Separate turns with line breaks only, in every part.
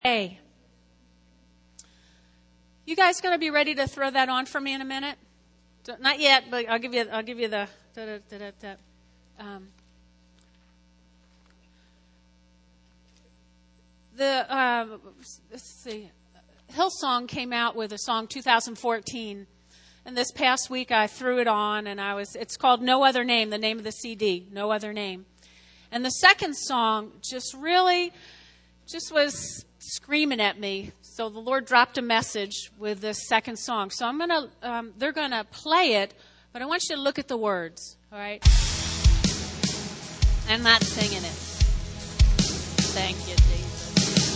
A. You guys going to be ready to throw that on for me in a minute? Not yet, but I'll give you the. Let's see. Hillsong came out with a song 2014, and this past week I threw it on, and it's called No Other Name, the name of the CD, No Other Name. And the second song just was screaming at me. So the Lord dropped a message with this second song. So they're gonna play it, but I want you to look at the words, all right? I'm not singing it. Thank you, Jesus.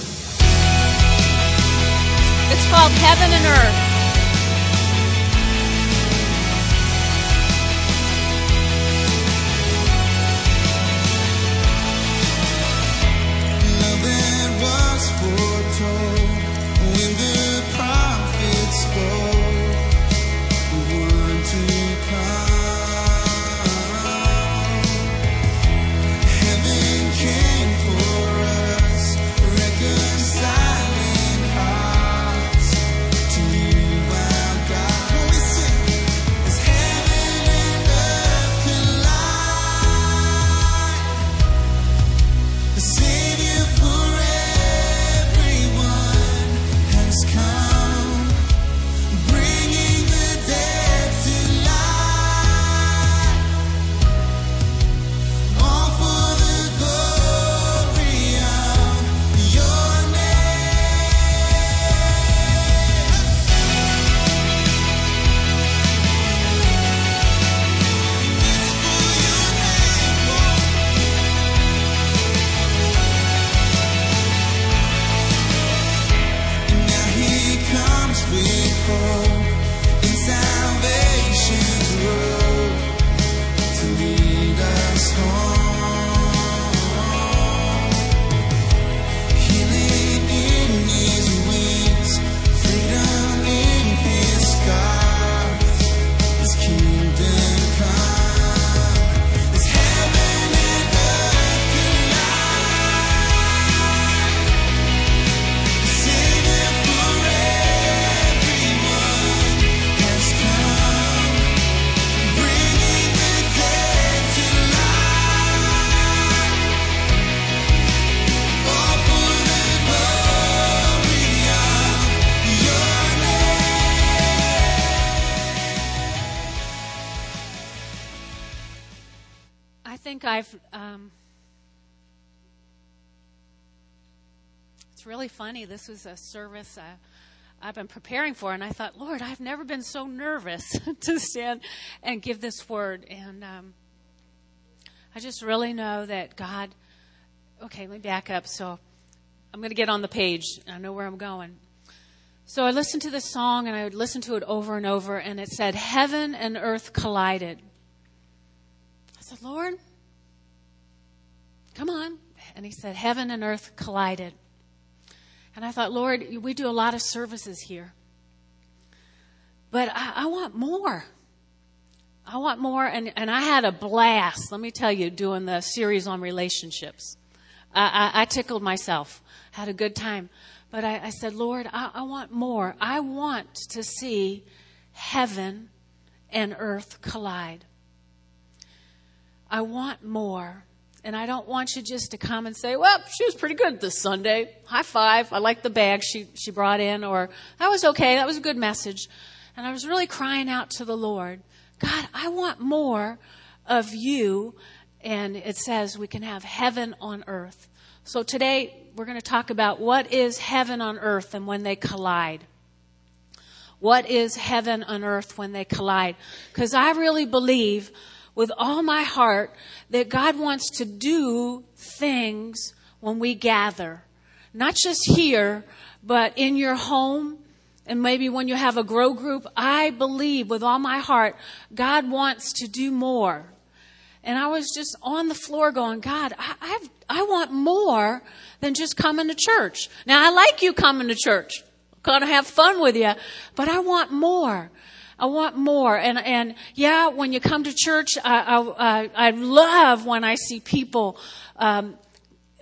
It's called Heaven and Earth. It's really funny. This was a service I've been preparing for, and I thought, Lord, I've never been so nervous to stand and give this word. And I just really know that God. Okay, let me back up. So I'm going to get on the page. I know where I'm going. So I listened to this song, and I would listen to it over and over, and it said, "Heaven and earth collided." I said, Lord, come on. And he said, heaven and earth collided. And I thought, Lord, we do a lot of services here. But I want more. I want more. And I had a blast, let me tell you, doing the series on relationships. I tickled myself, had a good time. But I said, Lord, I want more. I want to see heaven and earth collide. I want more. And I don't want you just to come and say, well, she was pretty good this Sunday. High five. I like the bag she brought in. Or that was okay. That was a good message. And I was really crying out to the Lord, God, I want more of you. And it says we can have heaven on earth. So today we're going to talk about what is heaven on earth and when they collide. What is heaven on earth when they collide? Because I really believe with all my heart that God wants to do things when we gather. Not just here, but in your home and maybe when you have a grow group. I believe with all my heart God wants to do more. And I was just on the floor going, God, I want more than just coming to church. Now, I like you coming to church. I'm going to have fun with you, but I want more. I want more. And yeah, when you come to church, I love when I see people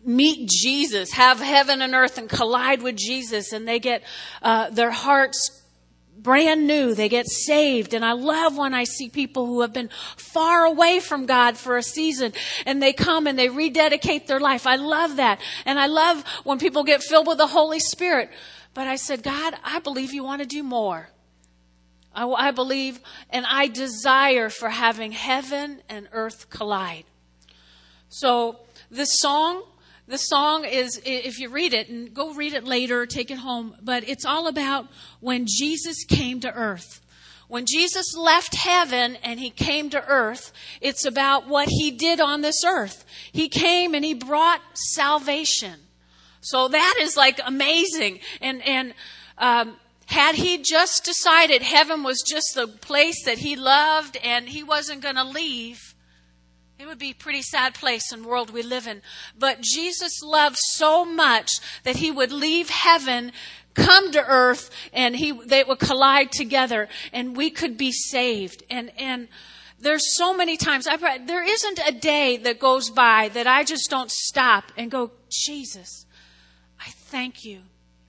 meet Jesus, have heaven and earth and collide with Jesus, and they get their hearts brand new. They get saved. And I love when I see people who have been far away from God for a season and they come and they rededicate their life. I love that. And I love when people get filled with the Holy Spirit. But I said, God, I believe you want to do more. I believe and I desire for having heaven and earth collide. So the song is, if you read it, and go read it later, take it home, but it's all about when Jesus came to earth. When Jesus left heaven and he came to earth, it's about what he did on this earth. He came and he brought salvation. So that is like amazing. And had he just decided heaven was just the place that he loved and he wasn't going to leave, it would be a pretty sad place in the world we live in. But Jesus loved so much that he would leave heaven, come to earth, and they would collide together, and we could be saved. And there's so many times, there isn't a day that goes by that I just don't stop and go, Jesus, I thank you.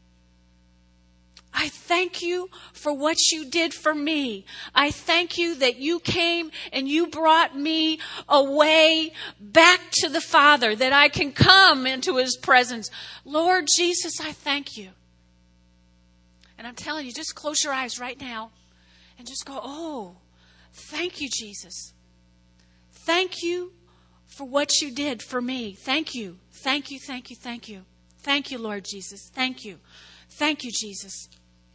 I thank you for what you did for me. I thank you that you came and you brought me away back to the Father, that I can come into his presence. Lord Jesus, I thank you. And I'm telling you, just close your eyes right now and just go, oh, thank you, Jesus. Thank you for what you did for me. Thank you. Thank you, thank you, thank you. Thank you, Lord Jesus. Thank you. Thank you, Jesus.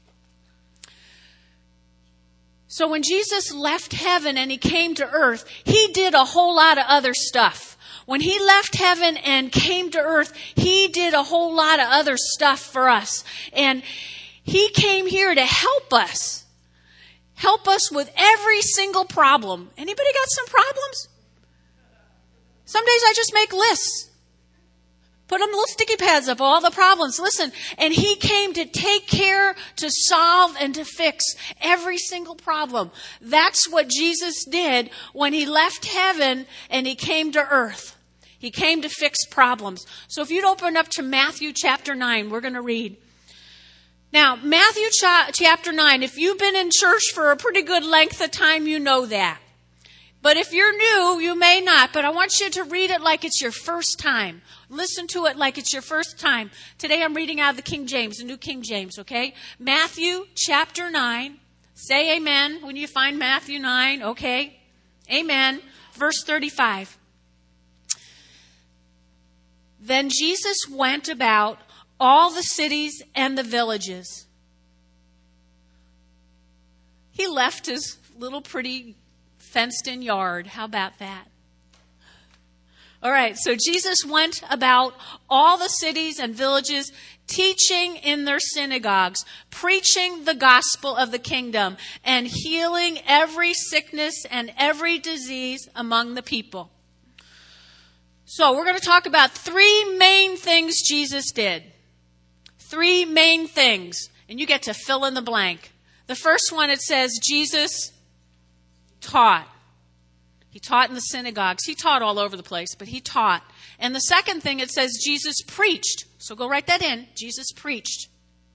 So when Jesus left heaven and he came to earth, he did a whole lot of other stuff. When he left heaven and came to earth, he did a whole lot of other stuff for us. And he came here to help us. Help us with every single problem. Anybody got some problems? Some days I just make lists. Put them little sticky pads up, all the problems. Listen, and he came to take care, to solve, and to fix every single problem. That's what Jesus did when he left heaven and he came to earth. He came to fix problems. So if you'd open up to Matthew chapter 9, we're going to read. Now, Matthew chapter 9, if you've been in church for a pretty good length of time, you know that. But if you're new, you may not. But I want you to read it like it's your first time. Listen to it like it's your first time. Today I'm reading out of the King James, the New King James, okay? Matthew chapter 9. Say amen when you find Matthew 9, okay? Amen. Verse 35. Then Jesus went about all the cities and the villages. He left his little pretty fenced-in yard. How about that? All right, so Jesus went about all the cities and villages, teaching in their synagogues, preaching the gospel of the kingdom, and healing every sickness and every disease among the people. So we're going to talk about three main things Jesus did. Three main things, and you get to fill in the blank. The first one, it says Jesus taught. He taught in the synagogues. He taught all over the place, but he taught. And the second thing, it says Jesus preached. So go write that in. Jesus preached.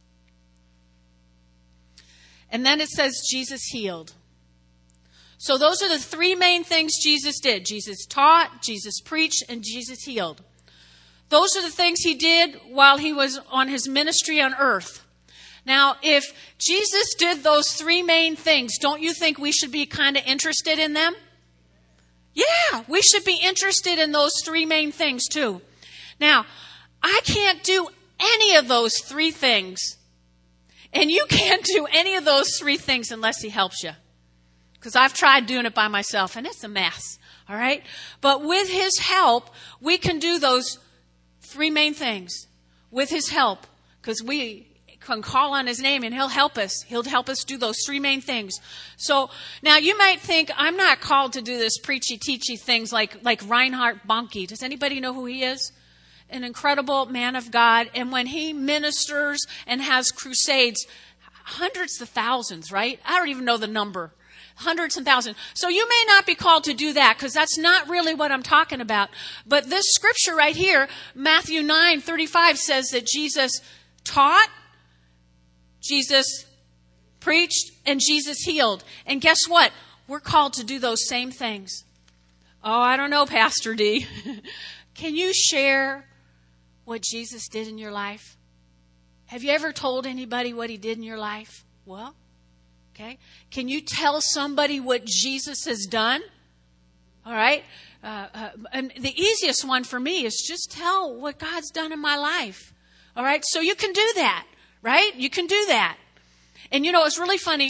And then it says Jesus healed. So those are the three main things Jesus did. Jesus taught, Jesus preached, and Jesus healed. Those are the things he did while he was on his ministry on earth. Now, if Jesus did those three main things, don't you think we should be kind of interested in them? Yeah, we should be interested in those three main things too. Now, I can't do any of those three things. And you can't do any of those three things unless he helps you. Because I've tried doing it by myself and it's a mess. All right? But with his help, we can do those three main things. With his help. Because we can call on his name and he'll help us. He'll help us do those three main things. So now you might think I'm not called to do this preachy teachy things like Reinhard Bonnke. Does anybody know who he is? An incredible man of God. And when he ministers and has crusades, hundreds of thousands, right? I don't even know the number. hundreds and thousands. So you may not be called to do that because that's not really what I'm talking about. But this scripture right here, Matthew 9:35 says that Jesus taught, Jesus preached, and Jesus healed. And guess what? We're called to do those same things. Oh, I don't know, Pastor D. Can you share what Jesus did in your life? Have you ever told anybody what he did in your life? Well, okay. Can you tell somebody what Jesus has done? All right. And the easiest one for me is just tell what God's done in my life. All right. So you can do that, right? You can do that. And it's really funny.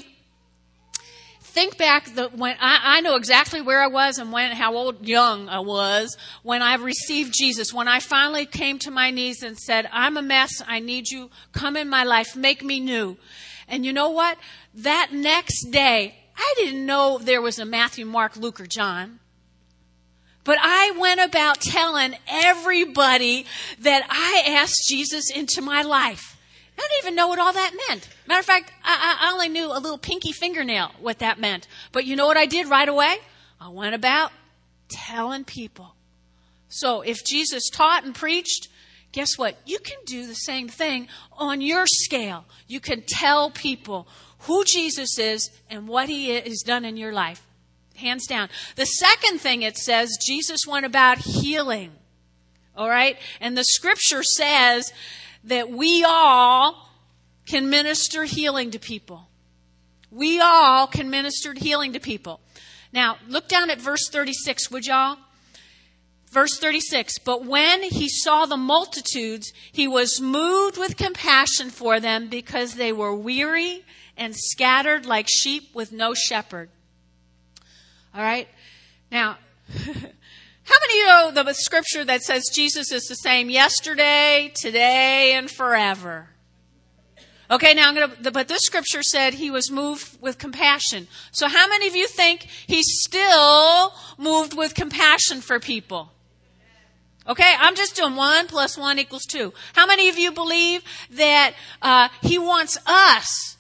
Think back when I know exactly where I was and how young I was when I received Jesus. When I finally came to my knees and said, I'm a mess. I need you. Come in my life. Make me new. And you know what? That next day, I didn't know there was a Matthew, Mark, Luke, or John. But I went about telling everybody that I asked Jesus into my life. I didn't even know what all that meant. Matter of fact, I only knew a little pinky fingernail what that meant. But you know what I did right away? I went about telling people. So if Jesus taught and preached, guess what? You can do the same thing on your scale. You can tell people who Jesus is and what he has done in your life. Hands down. The second thing it says, Jesus went about healing. All right? And the scripture says that we all can minister healing to people. We all can minister healing to people. Now, look down at verse 36, would y'all? Verse 36, but when he saw the multitudes, he was moved with compassion for them because they were weary and scattered like sheep with no shepherd. All right? Now, how many of you know the scripture that says Jesus is the same yesterday, today, and forever? Okay, now but this scripture said he was moved with compassion. So how many of you think he's still moved with compassion for people? Okay, I'm just doing 1 + 1 = 2. How many of you believe that he wants us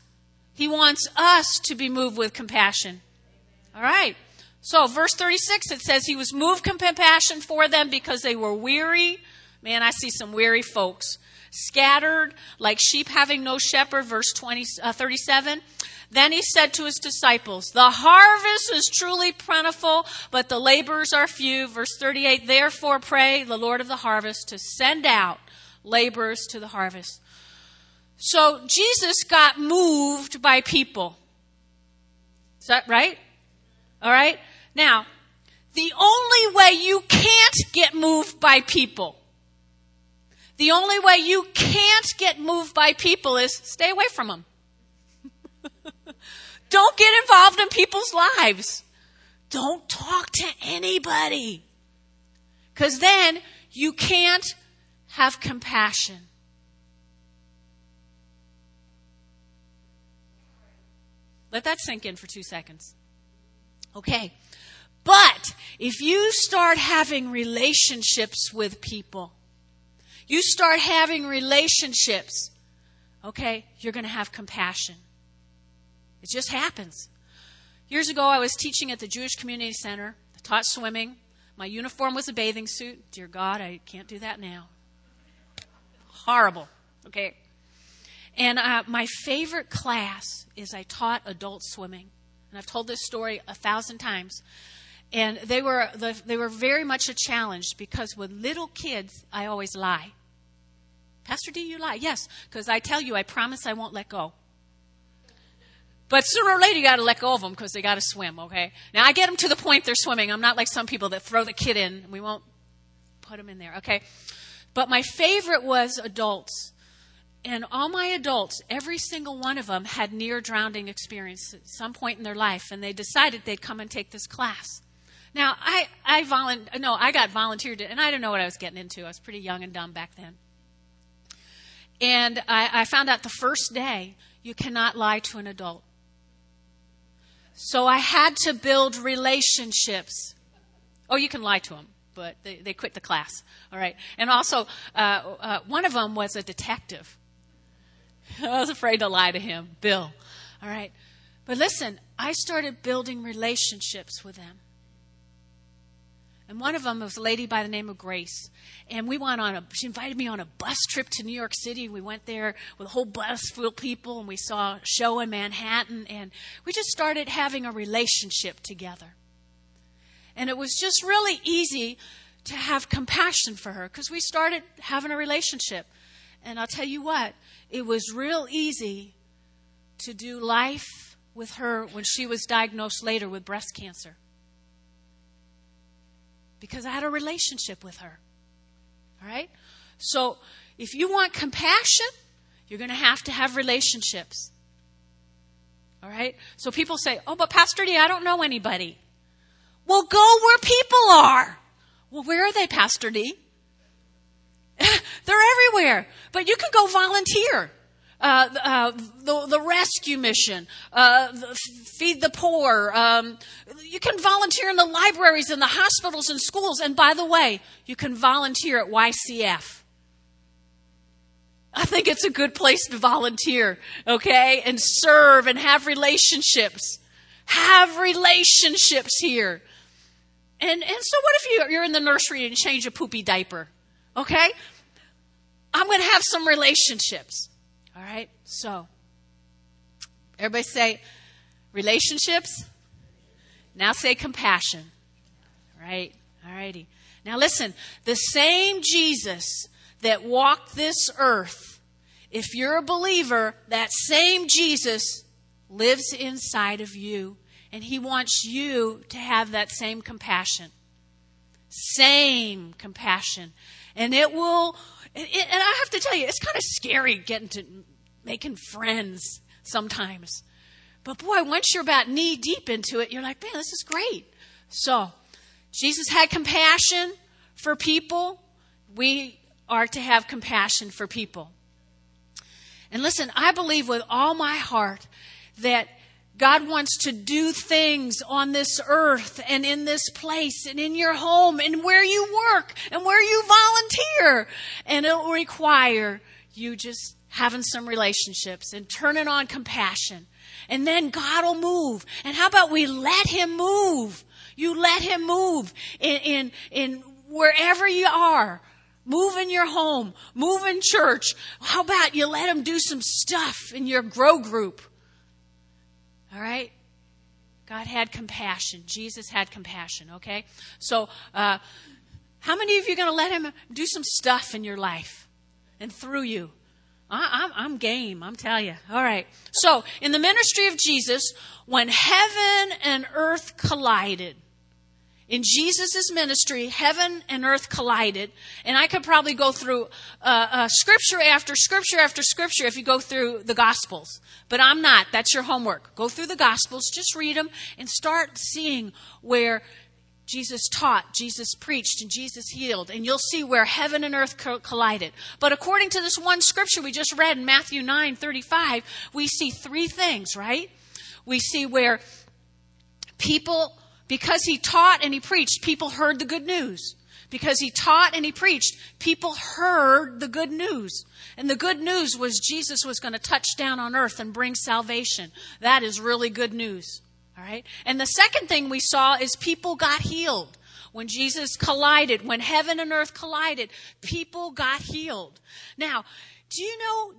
to be moved with compassion? All right. So verse 36, it says he was moved with compassion for them because they were weary. Man, I see some weary folks. Scattered like sheep having no shepherd. Verse 37. Then he said to his disciples, the harvest is truly plentiful, but the laborers are few. Verse 38, therefore pray the Lord of the harvest to send out laborers to the harvest. So Jesus got moved by people. Is that right? All right. Now, the only way you can't get moved by people, the only way you can't get moved by people is stay away from them. Don't get involved in people's lives. Don't talk to anybody. Because then you can't have compassion. Let that sink in for 2 seconds. Okay. But if you start having relationships with people, you start having relationships, okay, you're going to have compassion. It just happens. Years ago, I was teaching at the Jewish Community Center. I taught swimming. My uniform was a bathing suit. Dear God, I can't do that now. Horrible. Okay. And my favorite class is I taught adult swimming. And I've told this story 1,000 times. And they were very much a challenge because with little kids, I always lie. Pastor D, you lie. Yes, because I tell you, I promise I won't let go. But sooner or later, you got to let go of them because they got to swim, okay? Now, I get them to the point they're swimming. I'm not like some people that throw the kid in. We won't put them in there, okay? But my favorite was adults. And all my adults, every single one of them had near-drowning experience at some point in their life. And they decided they'd come and take this class. Now, I got volunteered, and I didn't know what I was getting into. I was pretty young and dumb back then. And I found out the first day, you cannot lie to an adult. So I had to build relationships. Oh, you can lie to them, but they quit the class. All right. And also, one of them was a detective. I was afraid to lie to him, Bill. All right. But listen, I started building relationships with them. And one of them was a lady by the name of Grace. And she invited me on a bus trip to New York City. We went there with a whole bus full of people, and we saw a show in Manhattan. And we just started having a relationship together. And it was just really easy to have compassion for her because we started having a relationship. And I'll tell you what, it was real easy to do life with her when she was diagnosed later with breast cancer. Because I had a relationship with her. All right? So if you want compassion, you're going to have relationships. All right? So people say, oh, but Pastor D, I don't know anybody. Well, go where people are. Well, where are they, Pastor D? They're everywhere. But you can go volunteer. The rescue mission, feed the poor. You can volunteer in the libraries and the hospitals and schools. And by the way, you can volunteer at YCF. I think it's a good place to volunteer, okay? And serve and have relationships. Have relationships here. And so what if you're in the nursery and change a poopy diaper? Okay? I'm going to have some relationships. All right? So, everybody say relationships. Now say compassion. All right? All righty. Now listen, the same Jesus that walked this earth, if you're a believer, that same Jesus lives inside of you. And he wants you to have that same compassion. Same compassion. And it will, and I have to tell you, it's kind of scary making friends sometimes. But boy, once you're about knee deep into it, you're like, man, this is great. So, Jesus had compassion for people. We are to have compassion for people. And listen, I believe with all my heart that God wants to do things on this earth and in this place and in your home and where you work and where you volunteer. And it will require you just having some relationships and turning on compassion. And then God will move. And how about we let him move? You let him move in wherever you are. Move in your home. Move in church. How about you let him do some stuff in your grow group? All right? God had compassion. Jesus had compassion, okay? So, how many of you are going to let him do some stuff in your life and through you? I'm game, I'm telling you. All right. So, in the ministry of Jesus, when heaven and earth collided, in Jesus' ministry, heaven and earth collided. And I could probably go through scripture after scripture after scripture if you go through the Gospels. But I'm not. That's your homework. Go through the Gospels, just read them, and start seeing where Jesus taught, Jesus preached, and Jesus healed. And you'll see where heaven and earth collided. But according to this one scripture we just read in Matthew 9:35, we see three things, right? We see where people... Because he taught and he preached, people heard the good news. Because he taught and he preached, people heard the good news. And the good news was Jesus was going to touch down on earth and bring salvation. That is really good news. All right? And the second thing we saw is people got healed. When Jesus collided, when heaven and earth collided, people got healed. Now, do you know...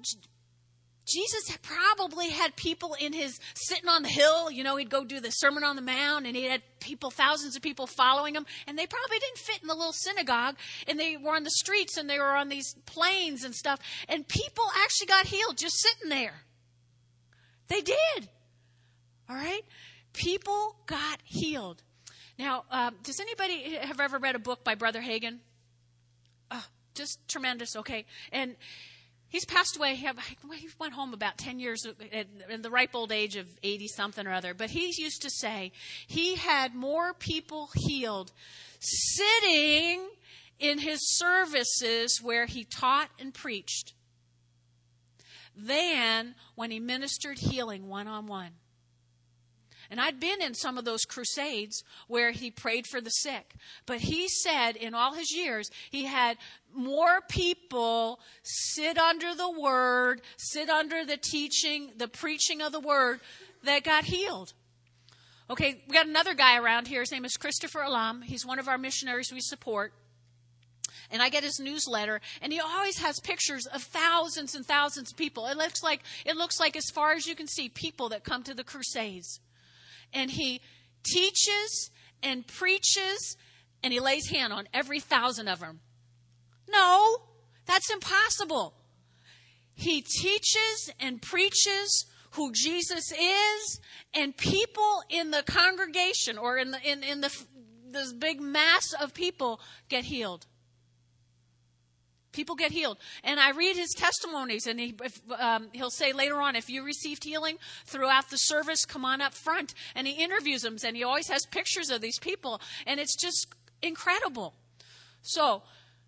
Jesus probably had people sitting on the hill. You know, he'd go do the Sermon on the Mount, and he had people, thousands of people following him. And they probably didn't fit in the little synagogue. And they were on the streets, and they were on these plains and stuff. And people actually got healed just sitting there. They did. All right? People got healed. Now, does anybody have ever read a book by Brother Hagin? Oh, just tremendous, okay. And... he's passed away. He went home about 10 years in the ripe old age of 80-something or other. But he used to say he had more people healed sitting in his services where he taught and preached than when he ministered healing one-on-one. And I'd been in some of those crusades where he prayed for the sick. But he said in all his years, he had more people sit under the word, sit under the teaching, the preaching of the word that got healed. Okay, we got another guy around here. His name is Christopher Alam. He's one of our missionaries we support. And I get his newsletter, and he always has pictures of thousands and thousands of people. It looks like as far as you can see, people that come to the crusades. And he teaches and preaches, and he lays hand on every 1,000 of them. No, that's impossible. He teaches and preaches who Jesus is, and people in the congregation or in this big mass of people get healed. People get healed. And I read his testimonies, and he'll say later on, if you received healing throughout the service, come on up front. And he interviews them, and he always has pictures of these people. And it's just incredible. So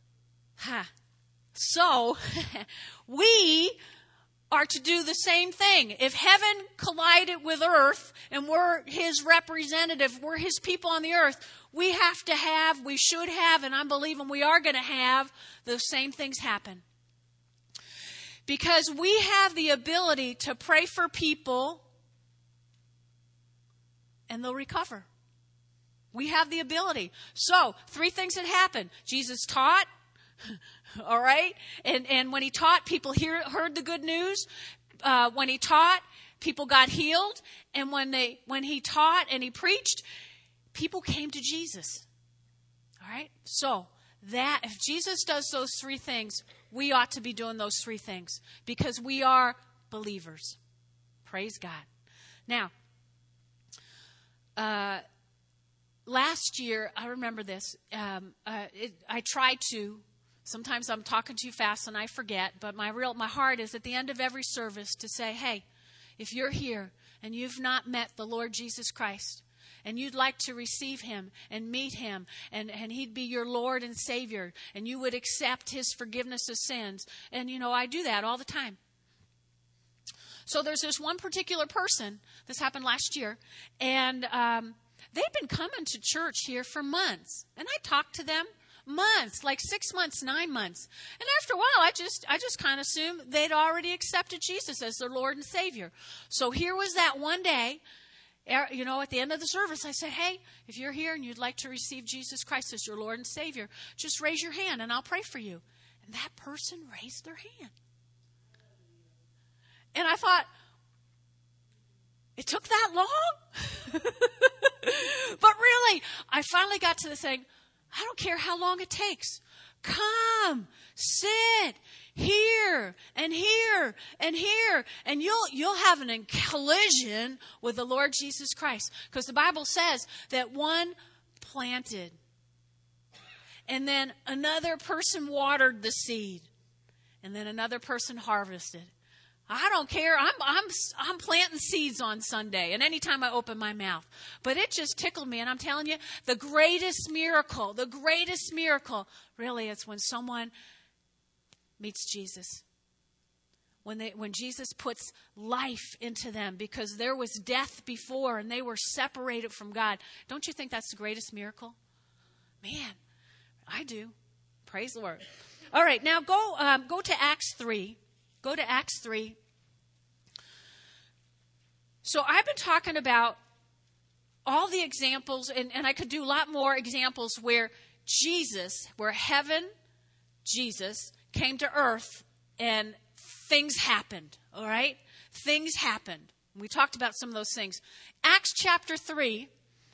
we are to do the same thing. If heaven collided with earth and we're his representative, we're his people on the earth, we should have, and I'm believing we are going to have the same things happen. Because we have the ability to pray for people and they'll recover. We have the ability. So, 3 things that happened. Jesus taught. All right? And when he taught, people heard the good news. When he taught, people got healed. And when he taught and he preached, people came to Jesus. All right? So, if Jesus does those 3 things, we ought to be doing those 3 things because we are believers. Praise God. Now, last year, I remember this. I tried to. Sometimes I'm talking too fast and I forget, but my heart is at the end of every service to say, hey, if you're here and you've not met the Lord Jesus Christ and you'd like to receive him and meet him and he'd be your Lord and Savior and you would accept his forgiveness of sins. And, I do that all the time. So there's this one particular person, this happened last year, and they've been coming to church here for months. And I talked to them. Months, like 6 months, 9 months. And after a while, I just kind of assumed they'd already accepted Jesus as their Lord and Savior. So here was that one day, at the end of the service, I said, hey, if you're here and you'd like to receive Jesus Christ as your Lord and Savior, just raise your hand and I'll pray for you. And that person raised their hand. And I thought, it took that long? But really, I finally got to the saying, I don't care how long it takes. Come, sit here and here and here, and you'll have a collision with the Lord Jesus Christ. Because the Bible says that one planted, and then another person watered the seed, and then another person harvested. I don't care. I'm planting seeds on Sunday and anytime I open my mouth. But it just tickled me. And I'm telling you, the greatest miracle, really, it's when someone meets Jesus. When Jesus puts life into them because there was death before and they were separated from God. Don't you think that's the greatest miracle? Man, I do. Praise the Lord. All right, now go to Acts 3. Go to Acts 3. So I've been talking about all the examples, and I could do a lot more examples where Jesus came to earth and things happened, all right? Things happened. We talked about some of those things. Acts chapter 3,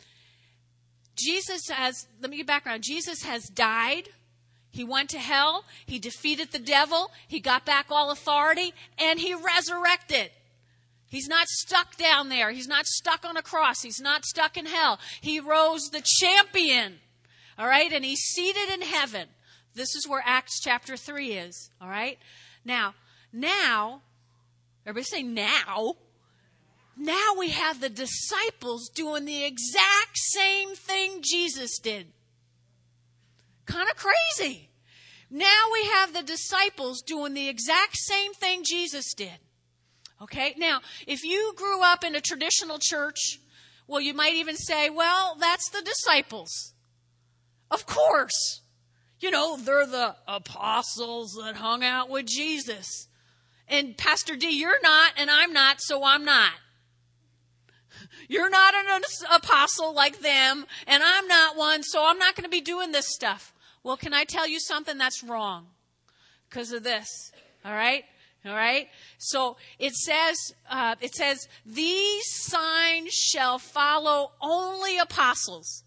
let me get background. Jesus has died. He went to hell. He defeated the devil. He got back all authority, and he resurrected. He's not stuck down there. He's not stuck on a cross. He's not stuck in hell. He rose the champion, all right? And he's seated in heaven. This is where Acts chapter 3 is, all right? Now, everybody say now. Now we have the disciples doing the exact same thing Jesus did. Kind of crazy. Now we have the disciples doing the exact same thing Jesus did. Okay? Now, if you grew up in a traditional church Well, you might even say, well, that's the disciples. Of course. You know, they're the apostles that hung out with Jesus. And Pastor D, you're not, and I'm not, so I'm not. You're not an apostle like them, and I'm not one, so I'm not going to be doing this stuff. Well, can I tell you something? That's wrong because of this. All right? All right? So it says, these signs shall follow only apostles.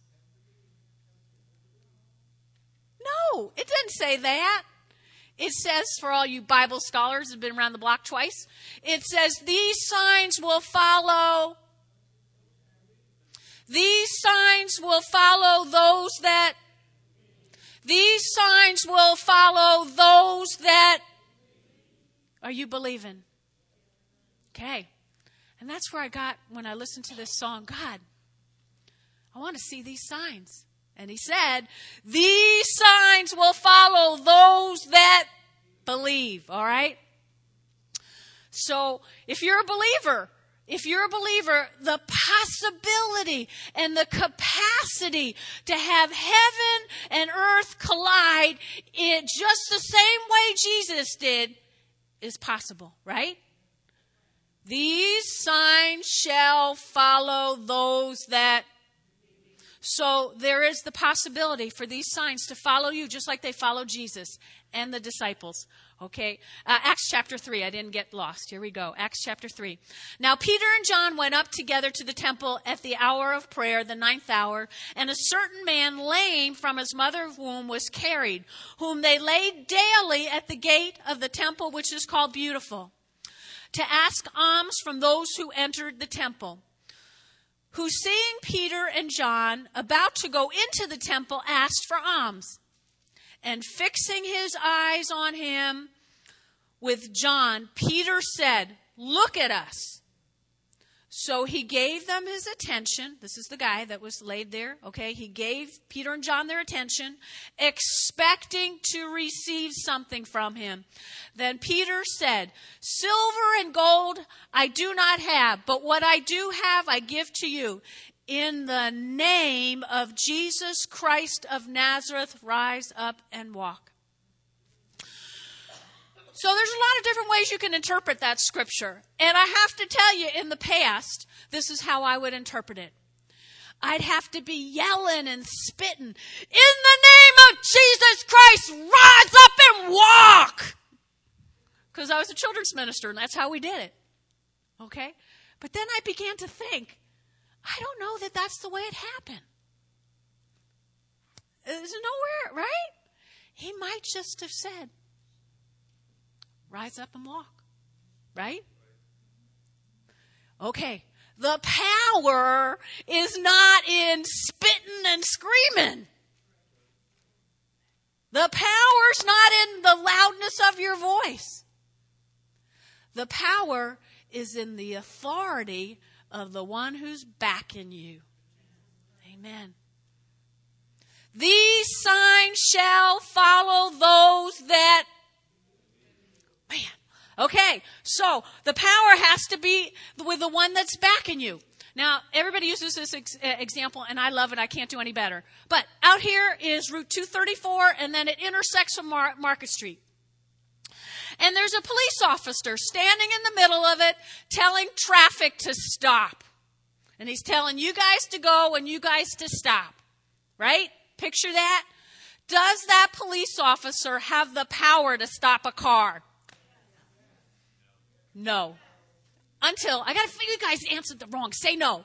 No, it doesn't say that. It says, for all you Bible scholars who have been around the block twice, it says, these signs will follow. These signs will follow those that. These signs will follow those that. Are you believing? Okay. And that's where I got when I listened to this song. God, I want to see these signs. And he said, these signs will follow those that believe. All right? So if you're a believer, the possibility and the capacity to have heaven and earth collide in just the same way Jesus did is possible, right? These signs shall follow those that. So there is the possibility for these signs to follow you just like they followed Jesus and the disciples. Okay, Acts chapter 3. I didn't get lost. Here we go. Acts chapter 3. Now Peter and John went up together to the temple at the hour of prayer, the 9th hour, and a certain man lame from his mother's womb was carried, whom they laid daily at the gate of the temple, which is called Beautiful, to ask alms from those who entered the temple. Who, seeing Peter and John about to go into the temple, asked for alms. And fixing his eyes on him with John, Peter said, look at us. So he gave them his attention. This is the guy that was laid there. Okay, he gave Peter and John their attention, expecting to receive something from him. Then Peter said, silver and gold I do not have, but what I do have I give to you. In the name of Jesus Christ of Nazareth, rise up and walk. So there's a lot of different ways you can interpret that scripture. And I have to tell you, in the past, this is how I would interpret it. I'd have to be yelling and spitting, in the name of Jesus Christ, rise up and walk. Because I was a children's minister, and that's how we did it. Okay? But then I began to think, I don't know that that's the way it happened. There's nowhere, right? He might just have said, rise up and walk, right? Okay, the power is not in spitting and screaming. The power's not in the loudness of your voice. The power is in the authority of the one who's backing you. Amen. These signs shall follow those that. Man. Okay, so the power has to be with the one that's backing you. Now, everybody uses this example, and I love it. I can't do any better. But out here is Route 234, and then it intersects with Market Street. And there's a police officer standing in the middle of it telling traffic to stop. And he's telling you guys to go and you guys to stop. Right? Picture that. Does that police officer have the power to stop a car? No. Until, I got to feel you guys answered the wrong. Say no.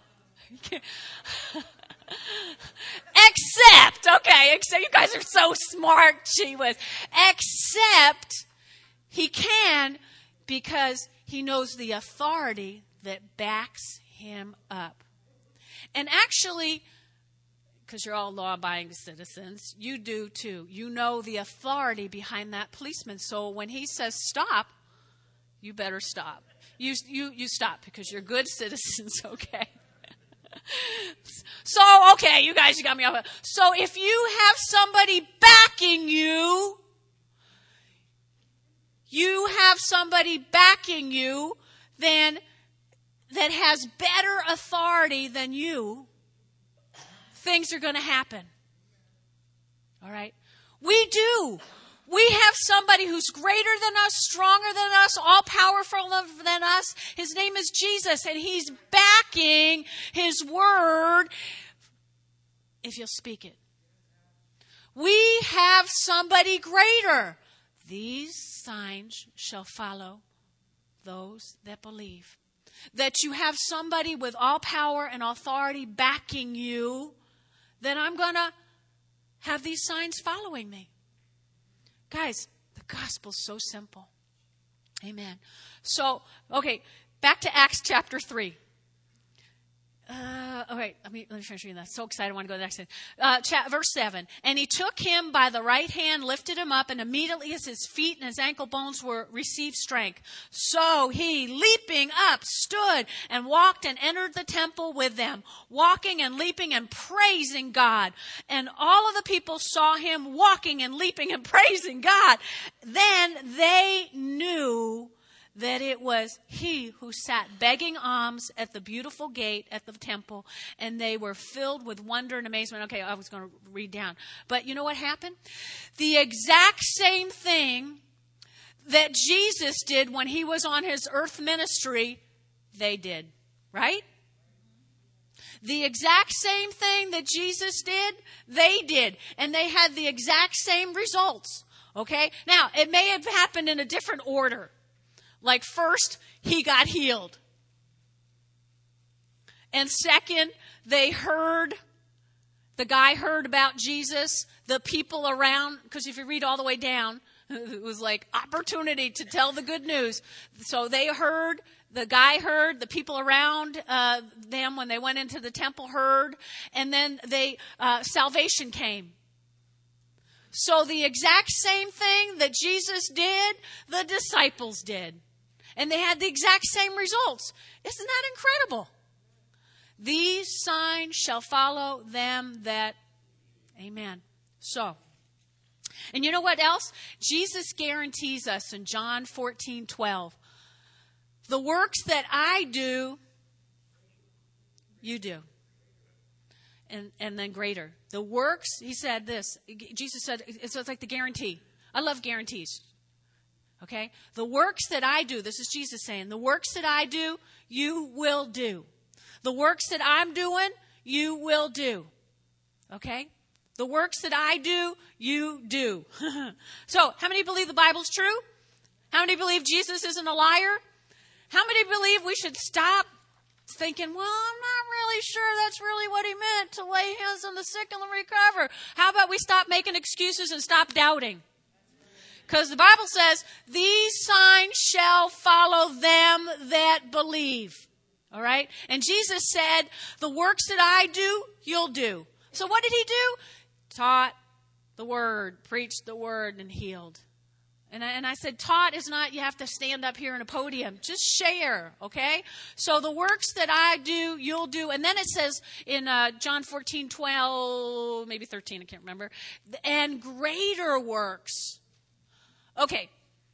Except, you guys are so smart, gee whiz. Except he can, because he knows the authority that backs him up. And actually, because you're all law-abiding citizens, you do too. You know the authority behind that policeman. So when he says stop, you better stop. You stop because you're good citizens, okay? So, okay, you guys, you got me off. So if you have somebody backing you, then that has better authority than you, things are going to happen. All right? We do. We have somebody who's greater than us, stronger than us, all powerful than us. His name is Jesus, and he's backing his word if you'll speak it. We have somebody greater. These signs shall follow those that believe. That you have somebody with all power and authority backing you, then I'm going to have these signs following me. Guys, the gospel's so simple. Amen. So, okay, back to Acts chapter 3. Okay, let me finish reading that. So excited, I want to go to the next thing. Verse 7. And he took him by the right hand, lifted him up, and immediately as his feet and his ankle bones received strength. So he, leaping up, stood and walked and entered the temple with them, walking and leaping and praising God. And all of the people saw him walking and leaping and praising God. Then they knew that it was he who sat begging alms at the beautiful gate at the temple, and they were filled with wonder and amazement. Okay, I was going to read down. But you know what happened? The exact same thing that Jesus did when he was on his earth ministry, they did, right? The exact same thing that Jesus did, they did. And they had the exact same results, okay? Now, it may have happened in a different order. Like first, he got healed. And second, the guy heard about Jesus, the people around, because if you read all the way down, it was like opportunity to tell the good news. So they heard, the guy heard, the people around them when they went into the temple heard, and then salvation came. So the exact same thing that Jesus did, the disciples did. And they had the exact same results. Isn't that incredible? These signs shall follow them that, amen. So, and you know what else? Jesus guarantees us in John 14:12. The works that I do, you do. And then greater. The works, he said this. Jesus said, it's like the guarantee. I love guarantees. Okay? The works that I do, this is Jesus saying, the works that I do, you will do. The works that I'm doing, you will do. Okay? The works that I do, you do. So, how many believe the Bible's true? How many believe Jesus isn't a liar? How many believe we should stop thinking, well, I'm not really sure that's really what he meant, to lay hands on the sick and recover? How about we stop making excuses and stop doubting? Because the Bible says, these signs shall follow them that believe. All right? And Jesus said, the works that I do, you'll do. So what did he do? Taught the word, preached the word, and healed. And I said, taught is not, you have to stand up here in a podium. Just share, okay? So the works that I do, you'll do. And then it says in John 14:12, maybe 13, I can't remember. And greater works. Okay.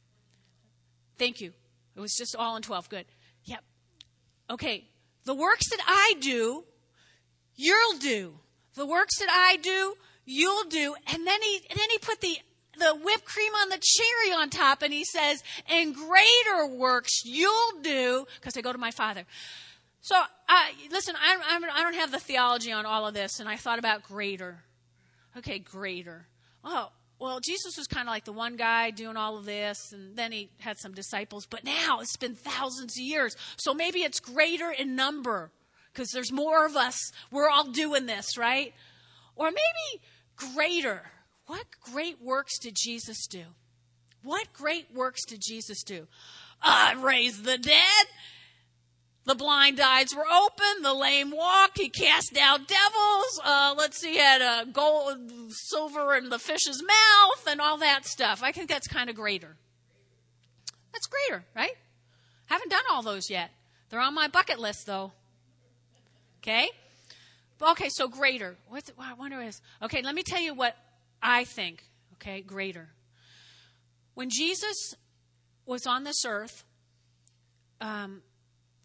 Thank you. It was just all in 12. Good. Yep. Okay. The works that I do, you'll do. The works that I do, you'll do. And then he put the whipped cream on the cherry on top, and he says, and greater works you'll do, because I go to my Father. So, listen, I don't have the theology on all of this, and I thought about greater. Okay, greater. Oh, well, Jesus was kind of like the one guy doing all of this, and then he had some disciples. But now it's been thousands of years, so maybe it's greater in number, because there's more of us. We're all doing this, right? Or maybe greater. What great works did Jesus do? What great works did Jesus do? Raised the dead. The blind eyes were open. The lame walked. He cast out devils. He had gold, silver in the fish's mouth and all that stuff. I think that's kind of greater. That's greater, right? Haven't done all those yet. They're on my bucket list, though. Okay? Okay, so greater. I wonder what it is. Okay, let me tell you what I think, okay, greater. When Jesus was on this earth,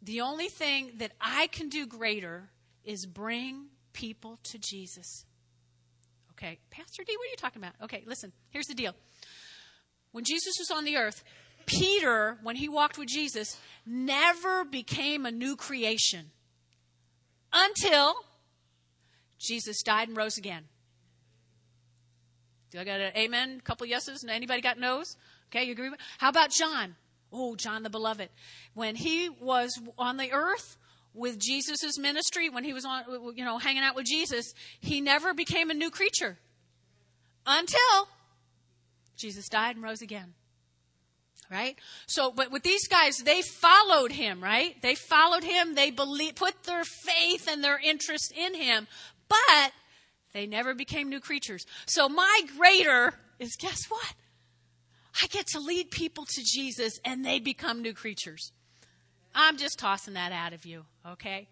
The only thing that I can do greater is bring people to Jesus. Okay, Pastor D, what are you talking about? Okay, listen, here's the deal. When Jesus was on the earth, Peter, when he walked with Jesus, never became a new creation until Jesus died and rose again. Do I got an amen? A couple yeses? Anybody got no's? Okay, you agree with me? How about John? Oh, John the beloved. When he was on the earth with Jesus' ministry, when he was on, hanging out with Jesus, he never became a new creature until Jesus died and rose again. Right? So, but with these guys, they followed him, right? They followed him. They put their faith and their interest in him, but they never became new creatures. So my greater is, guess what? I get to lead people to Jesus and they become new creatures. I'm just tossing that out of you, okay?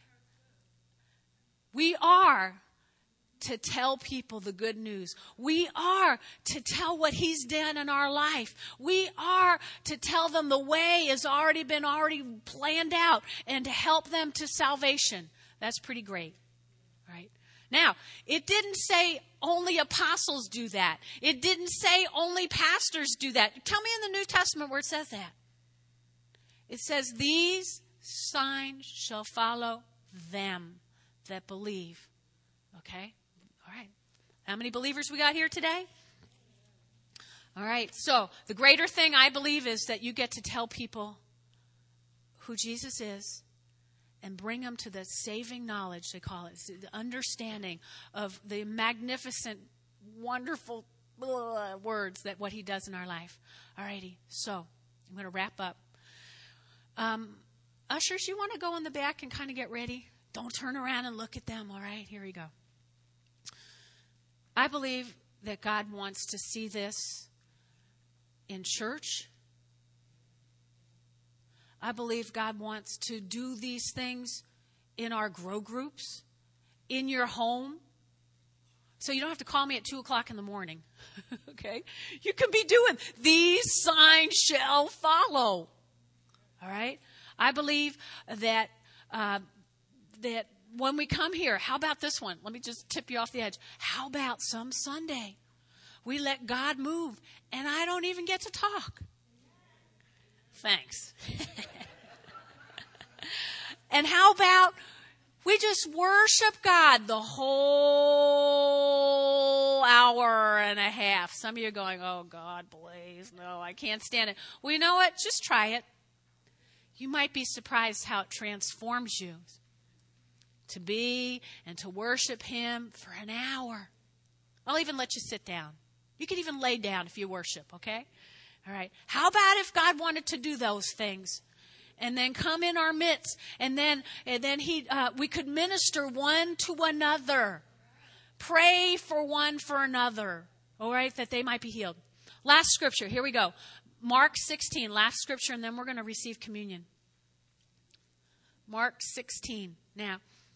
We are to tell people the good news. We are to tell what he's done in our life. We are to tell them the way has already been planned out and to help them to salvation. That's pretty great, right? Now, it didn't say only apostles do that. It didn't say only pastors do that. Tell me in the New Testament where it says that. It says, these signs shall follow them that believe. Okay? All right. How many believers we got here today? All right. So the greater thing I believe is that you get to tell people who Jesus is and bring them to the saving knowledge, they call it, the understanding of the magnificent, wonderful words that what he does in our life. All righty. So I'm going to wrap up. Ushers, you want to go in the back and kind of get ready? Don't turn around and look at them. All right, here we go. I believe that God wants to see this in church. I believe God wants to do these things in our grow groups, in your home. So you don't have to call me at 2 o'clock in the morning. Okay? You can be doing, these signs shall follow. All right? I believe that that when we come here, how about this one? Let me just tip you off the edge. How about some Sunday we let God move and I don't even get to talk? Thanks. And how about we just worship God the whole hour and a half? Some of you are going, oh, God, please, no, I can't stand it. Well, you know what? Just try it. You might be surprised how it transforms you to be and to worship him for an hour. I'll even let you sit down. You can even lay down if you worship, okay? All right. How about if God wanted to do those things and then come in our midst and then we could minister one to another, pray for one for another, all right, that they might be healed. Last scripture. Here we go. Mark 16, last scripture, and then we're going to receive communion. Mark 16. Now,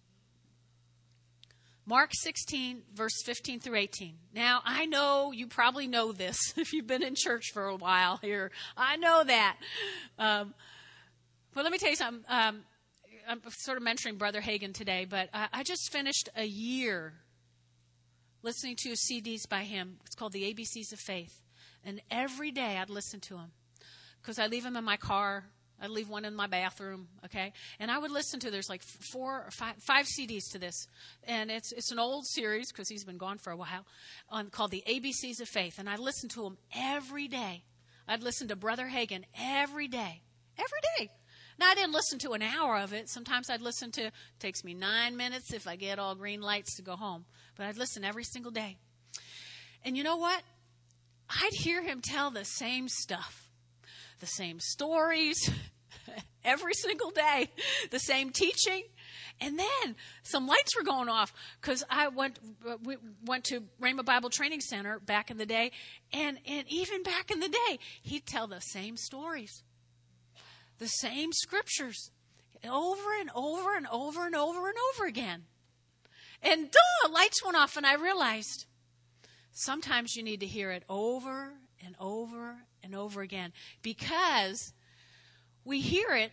Mark 16, verse 15 through 18. Now, I know you probably know this if you've been in church for a while here. I know that. But let me tell you something. I'm sort of mentoring Brother Hagin today, but I just finished a year listening to CDs by him. It's called The ABCs of Faith. And every day I'd listen to him because I leave him in my car. I'd leave one in my bathroom, okay? And I would listen to, there's like 4 or 5 CDs to this. And it's an old series because he's been gone for a while called The ABCs of Faith. And I listened to him every day. I'd listen to Brother Hagin every day. Every day. Now, I didn't listen to an hour of it. Sometimes I'd listen to, it takes me 9 minutes if I get all green lights to go home. But I'd listen every single day. And you know what? I'd hear him tell the same stuff, the same stories, every single day, the same teaching. And then some lights were going off because we went to Rhema Bible Training Center back in the day. And even back in the day, he'd tell the same stories, the same scriptures over and over and over and over and over again. And lights went off and I realized sometimes you need to hear it over and over and over again because we hear it,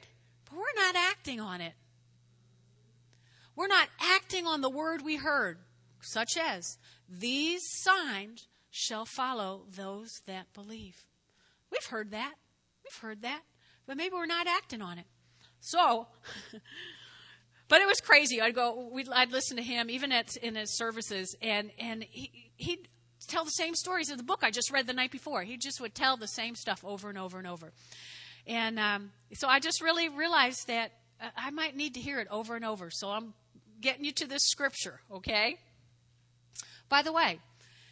but we're not acting on it. We're not acting on the word we heard, such as, these signs shall follow those that believe. We've heard that. But maybe we're not acting on it. So, but it was crazy. I'd listen to him even in his services, and he'd tell the same stories in the book I just read the night before. He just would tell the same stuff over and over and over. And so I just really realized that I might need to hear it over and over. So I'm getting you to this scripture, okay? By the way,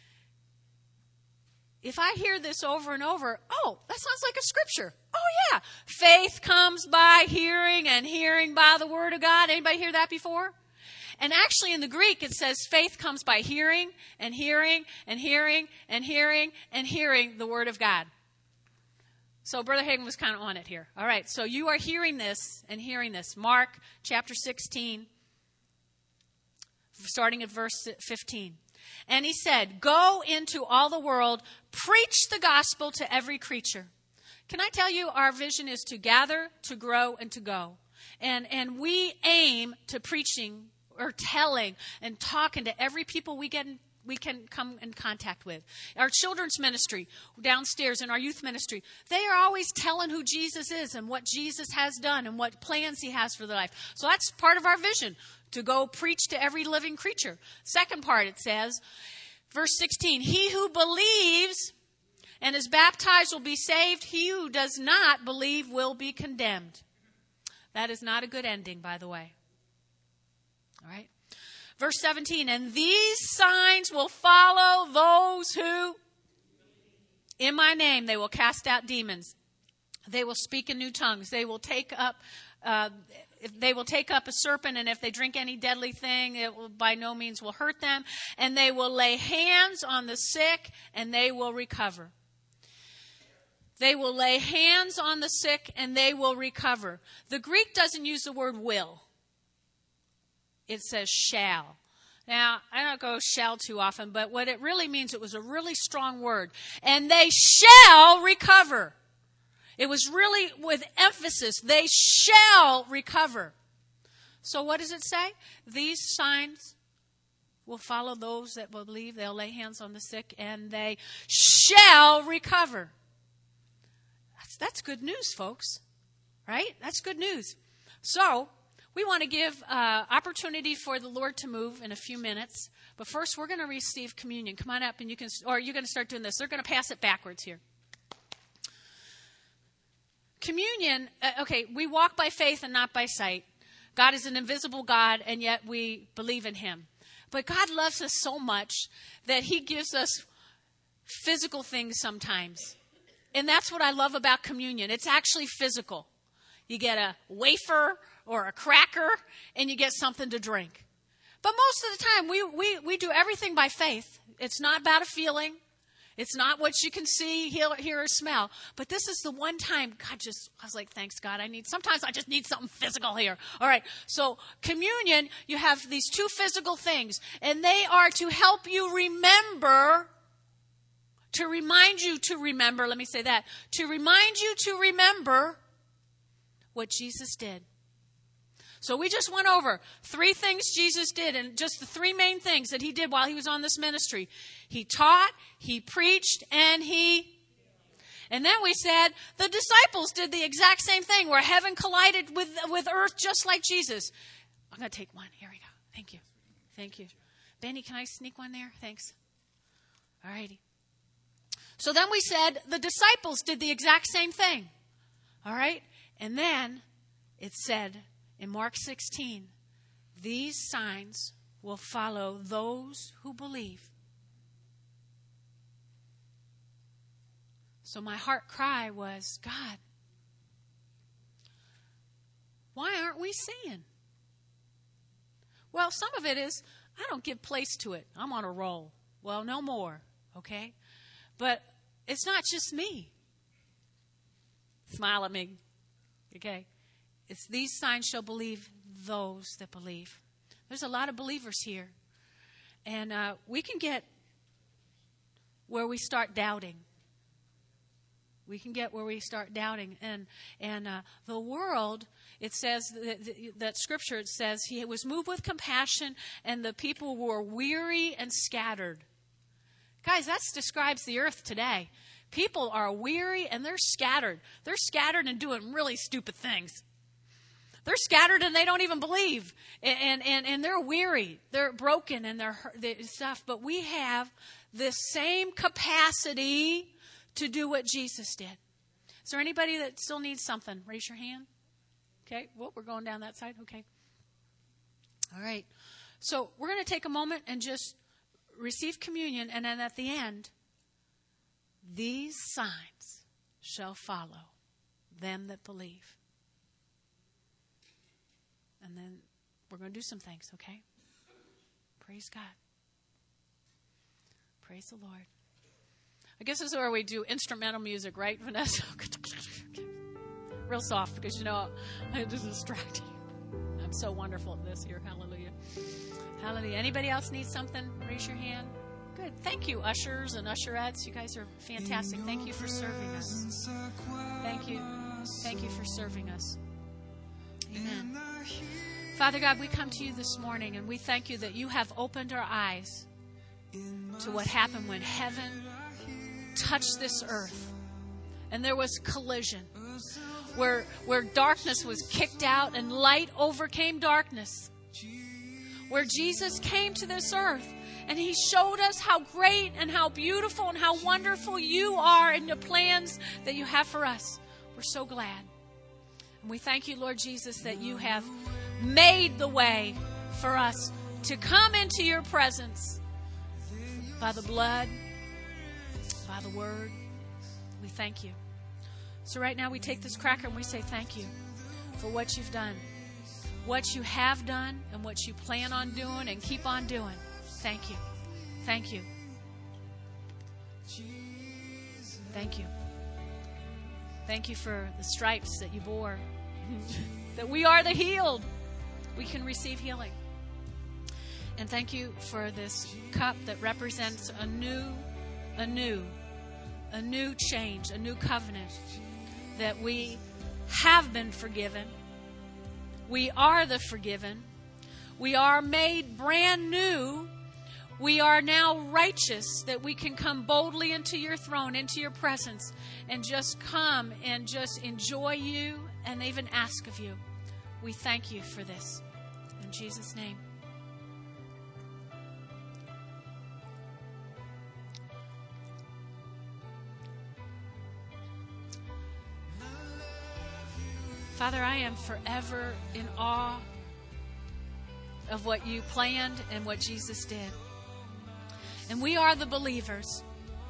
if I hear this over and over, oh, that sounds like a scripture. Oh, yeah. Faith comes by hearing, and hearing by the word of God. Anybody hear that before? And actually in the Greek it says faith comes by hearing and hearing and hearing and hearing and hearing the word of God. So Brother Hagin was kind of on it here. All right, so you are hearing this and hearing this. Mark chapter 16, starting at verse 15. And he said, go into all the world, preach the gospel to every creature. Can I tell you, our vision is to gather, to grow, and to go. And we aim to preaching or telling and talking to every people we can come in contact with. Our children's ministry downstairs and our youth ministry, they are always telling who Jesus is and what Jesus has done and what plans he has for their life. So that's part of our vision, to go preach to every living creature. Second part, it says, verse 16, he who believes and is baptized will be saved. He who does not believe will be condemned. That is not a good ending, by the way. All right. Verse 17, and these signs will follow those who, in my name, they will cast out demons. They will speak in new tongues. They will take up a serpent, and if they drink any deadly thing, it will by no means will hurt them. And they will lay hands on the sick, and they will recover. They will lay hands on the sick, and they will recover. The Greek doesn't use the word will. It says shall. Now, I don't go shall too often, but what it really means, it was a really strong word. And they shall recover. It was really with emphasis. They shall recover. So what does it say? These signs will follow those that believe. They'll lay hands on the sick, and they shall recover. That's good news, folks. Right? That's good news. So we want to give opportunity for the Lord to move in a few minutes. But first, we're going to receive communion. Come on up, and you're going to start doing this. They're going to pass it backwards here. Communion, okay, we walk by faith and not by sight. God is an invisible God, and yet we believe in him. But God loves us so much that he gives us physical things sometimes. And that's what I love about communion. It's actually physical. You get a wafer or a cracker, and you get something to drink. But most of the time, we do everything by faith. It's not about a feeling. It's not what you can see, hear, or smell. But this is the one time I was like, thanks God, sometimes I just need something physical here. All right, so communion, you have these two physical things, and they are to help you remember, to remind you to remember, let me say that, to remind you to remember what Jesus did. So we just went over 3 things Jesus did, and just the 3 main things that he did while he was on this ministry. He taught, he preached, and then we said the disciples did the exact same thing, where heaven collided with earth just like Jesus. I'm going to take one. Here we go. Thank you. Thank you. Benny, can I sneak one there? Thanks. All righty. So then we said the disciples did the exact same thing. All right? And then it said in Mark 16, these signs will follow those who believe. So my heart cry was, God, why aren't we seeing? Well, some of it is, I don't give place to it. I'm on a roll. Well, no more, okay? But it's not just me. Smile at me, okay? It's these signs shall believe those that believe. There's a lot of believers here. And we can get where we start doubting. We can get where we start doubting. And the world, it says, that scripture, it says, he was moved with compassion and the people were weary and scattered. Guys, that describes the earth today. People are weary and they're scattered. They're scattered and doing really stupid things. They're scattered and they don't even believe. And they're weary. They're broken and they're stuff. But we have this same capacity to do what Jesus did. Is there anybody that still needs something? Raise your hand. Okay. Well, we're going down that side. Okay. All right. So we're going to take a moment and just receive communion. And then at the end, these signs shall follow them that believe. And then we're going to do some things, okay? Praise God. Praise the Lord. I guess this is where we do instrumental music, right, Vanessa? Real soft, because, you know, I just distract you. I'm so wonderful at this here. Hallelujah. Hallelujah. Anybody else need something? Raise your hand. Good. Thank you, ushers and usherettes. You guys are fantastic. Thank you for serving us. Thank you. Thank you for serving us. Amen. Father God, we come to you this morning and we thank you that you have opened our eyes to what happened when heaven touched this earth and there was collision where darkness was kicked out and light overcame darkness, where Jesus came to this earth and he showed us how great and how beautiful and how wonderful you are and the plans that you have for us. We're so glad. And we thank you, Lord Jesus, that you have made the way for us to come into your presence by the blood, by the word. We thank you. So right now we take this cracker and we say thank you for what you've done, what you have done, and what you plan on doing and keep on doing. Thank you. Thank you. Thank you. Thank you for the stripes that you bore, that we are the healed. We can receive healing. And thank you for this cup that represents a new change, a new covenant, that we have been forgiven. We are the forgiven. We are made brand new. We are now righteous, that we can come boldly into your throne, into your presence, and just come and just enjoy you and even ask of you. We thank you for this. In Jesus' name. Father, I am forever in awe of what you planned and what Jesus did. And we are the believers.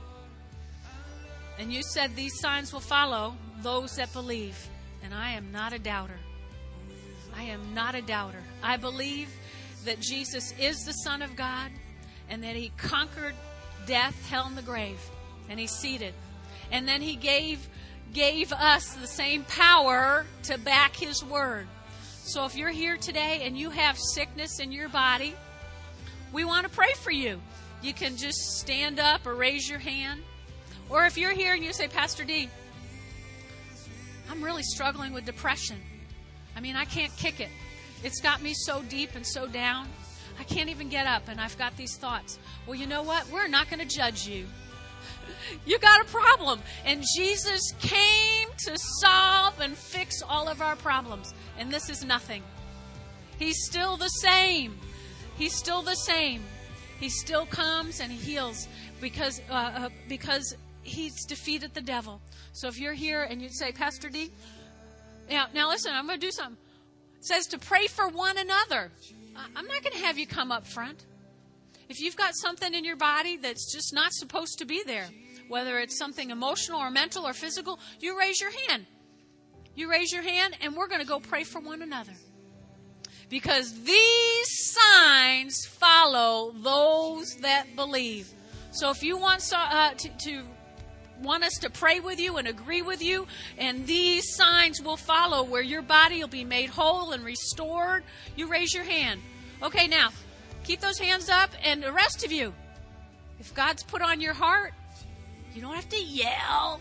And you said these signs will follow those that believe. And I am not a doubter. I am not a doubter. I believe that Jesus is the Son of God and that he conquered death, hell, and the grave. And he's seated. And then he gave us the same power to back his word. So if you're here today and you have sickness in your body, we want to pray for you. You can just stand up or raise your hand. Or if you're here and you say, Pastor D, I'm really struggling with depression. I mean, I can't kick it. It's got me so deep and so down. I can't even get up and I've got these thoughts. Well, you know what? We're not going to judge you. You got a problem. And Jesus came to solve and fix all of our problems. And this is nothing. He's still the same. He's still the same. He still comes and he heals because he's defeated the devil. So if you're here and you'd say, Pastor D, now listen, I'm going to do something. It says to pray for one another. I'm not going to have you come up front. If you've got something in your body that's just not supposed to be there, whether it's something emotional or mental or physical, you raise your hand. You raise your hand and we're going to go pray for one another. Because these signs follow those that believe. So if you want want us to pray with you and agree with you, and these signs will follow where your body will be made whole and restored, you raise your hand. Okay, now, keep those hands up, and the rest of you, if God's put on your heart, you don't have to yell.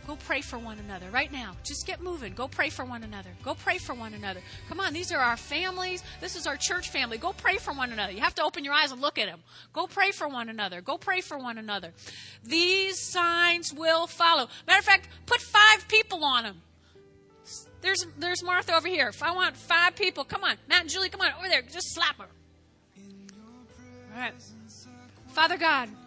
Go pray for one another right now. Just get moving. Go pray for one another. Go pray for one another. Come on, these are our families. This is our church family. Go pray for one another. You have to open your eyes and look at them. Go pray for one another. Go pray for one another. These signs will follow. Matter of fact, put 5 people on them. There's Martha over here. If I want 5 people, come on. Matt and Julie, come on over there. Just slap her. All right. Father God,